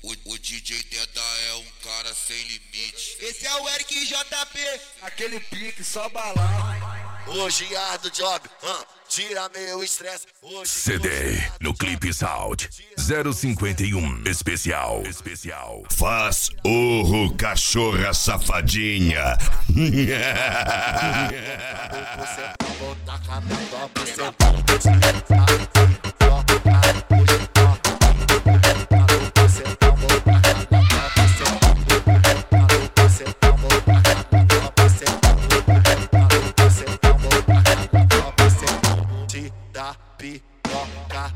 O DJ Teta é um cara sem limite. Esse é o Eric JP. Aquele pique, só balão. Hoje ardo job, tira meu estresse. CD no Clipe Sound 051 especial. Faz urro, cachorra safadinha. Piroca,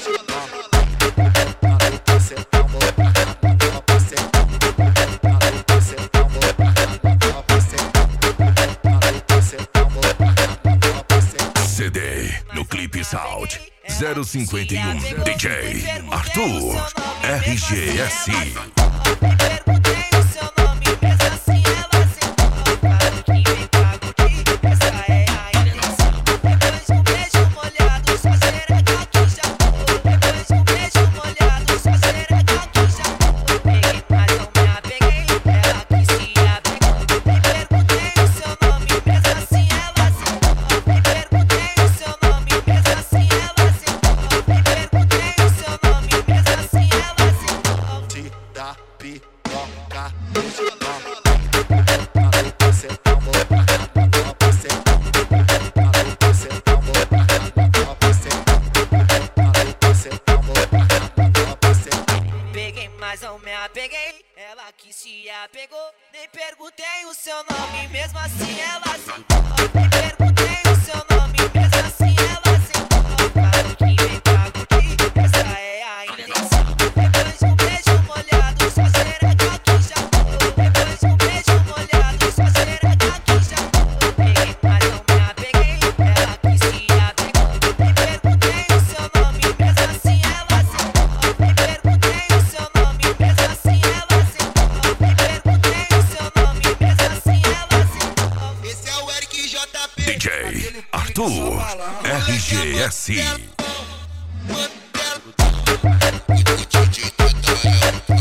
CD no Clipe Sound 051 DJ Arthur RGS. Mas não me apeguei, ela que se apegou. Nem perguntei o seu nome, mesmo assim ela sentou. Nem perguntei o seu nome, mesmo assim ela sentou. Claro que vem pra curtir, essa é a intenção. Depois de um beijo molhado, sua xereca aqui já foi. Depois de um beijo molhado, sua xereca aqui já foi. Peguei, mas não me apeguei, ela que se apegou. Nem perguntei o seu nome, mesmo assim ela sentou. Nem perguntei o seu nome, mesmo assim ela sentou. Nem perguntei o seu nome, mesmo assim ela sentou. Esse é o Eric JP. DJ Arthur RGS. O DJ Teta é um